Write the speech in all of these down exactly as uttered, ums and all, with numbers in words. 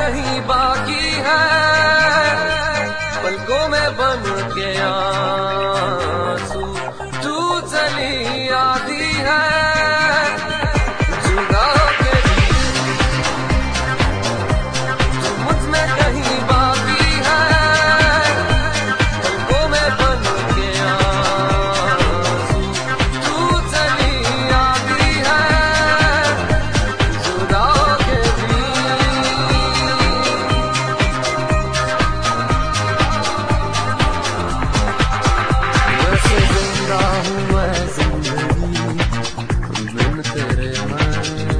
कहीं बाकी है, पलकों में बन के आंसू तू चली आती है। जुदा के भी तू मुझ में कहीं बाकी है, पलकों में बन के आंसू तू चली आती है। जुदा के भी वैसे जिंदा हूँ मैं जिंदगी बिन तेरे मैं,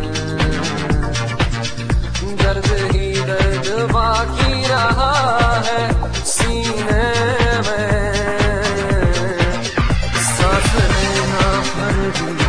दर्द ही दर्द बाकी रहा है सीने में, सांस लेना भर भी